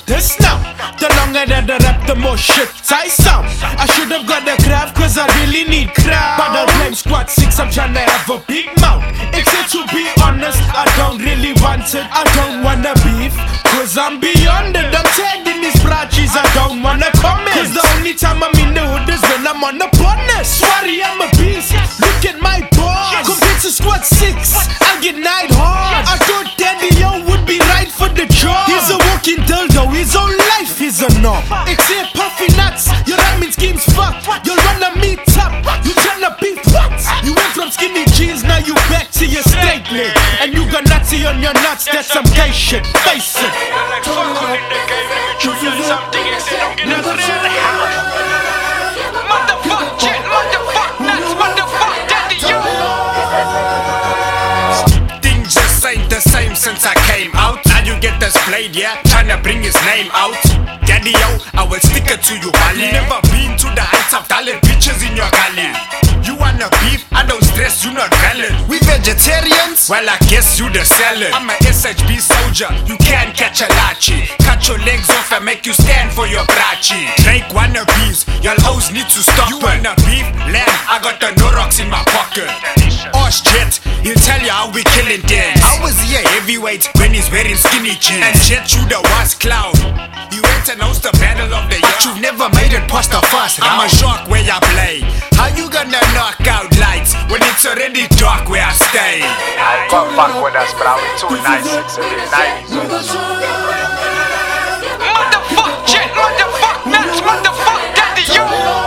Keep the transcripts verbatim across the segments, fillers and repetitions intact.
this now. The longer that I rap, the more shit I sound. I should have got the craft, cause I really need craft. But I'll blame Squad six, I'm trying to have a big mouth. Except to be honest, I don't really want it. I don't wanna beef, cause I'm beyond it. I'm tagging these brachis, I don't wanna comment. Cause the only time I'm in the hood is when I'm on the bonus. Sorry, I'm a beast, look at my bars. Compared to Squad six, I get night hard. I thought Daddy O would be right for the job. He's a walking dildo, his own life is a knob. Except puffy nuts, your rhyming scheme's fucked. You'll run a meet up, you tryna beef what? You went from skinny jeans, now you back to your straight leg. And you got nutsy on your nuts, that's some gay shit, face it. Motherfuck jet, motherfuck nuts, motherfuck Daddy O. Things just ain't the same since I came out. Now you get this blade, yeah, tryna bring his name out. Daddy O, I will stick it to you, Bali. Never been to the heights of dollar bitches in your gully. You wanna beef? I don't stress, you not valid. We vegetarians? Well, I guess you the salad. I'm a S H B soldier, you can't catch a lachi. Cut your legs off and make you stand for your brachi. Drake wannabes, y'all hoes need to stop. You wanna beef? Lamb, I got the Norox in my pocket. Osh Jet, he'll tell you how we killing things. I was here heavyweight when he's wearing skinny jeans. And Jet you the worst clown. You ain't announced the battle of the year, but you've never made it past the first round. I'm a shark where I play. How you gonna knock out lights when it's already dark where I stay? I got back with us, but I was too nice. It's a bit nineties. Motherfuck jet, motherfuck nuts, motherfuck Daddy O.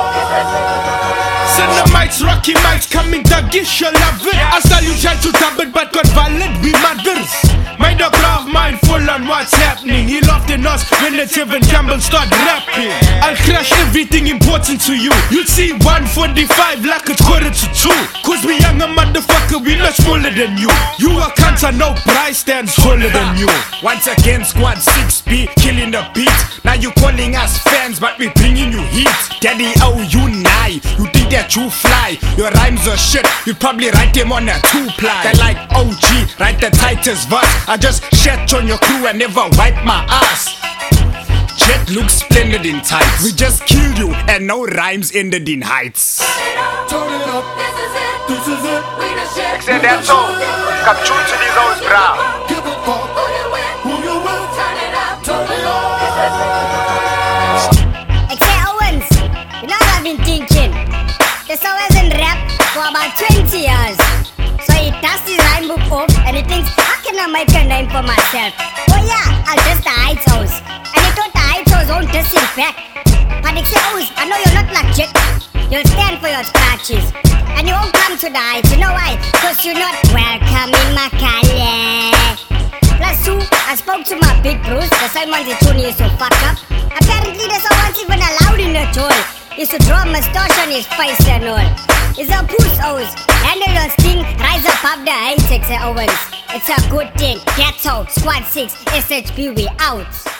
Send the mics, Rocky mics, coming Dagish, you love it. I saw you try to dub it, but got violent, we mothers. Mind the crowd, mindful on what's happening. He laughed in us when the Tevin Campbell start rapping. I'll crash everything important to you. You'll see one forty-five like it's quarter to two. Cause we younger motherfucker, we not smaller than you. You a cunt, I know Bryce stands taller than you. Once again, Squad six B, killing the beat. Now you calling us fans, but we bringing you heat. Daddy O, you nigh, you think that you fly. Your rhymes are shit, you probably write them on a two-ply. They're like O G, write the tightest verse. I just shat on your crew and never wipe my ass. Jet looks splendid in tights. We just killed you and no rhymes ended in heights. Turn it up, this is it. Except that's all. Come true to these hoes, bro. Give a fuck who you will. Turn it up, turn it up. Except Owens, you know what I've been thinking? This always in rap for about twenty years. So he dusts his rhyme book off and he thinks, how can I make a name for myself? Oh yeah, I'll diss the Heights hoes. And he thought the Heights hoes won't diss him back. But Except I know you're not like Jet. You'll stand for your scratches. And you won't come to the Heights, you know why? Cause you're not welcome in my Cali. Plus two, I spoke to my big bros, the same ones that Tony used to fuck up. Apparently there's no one's even allowed in the toll. He used to draw a moustache on his face and all. It's a puss O's. Handle your sting, rise above the heights, Except Owens. It's a good thing. That's how Squad six, S H B, we out.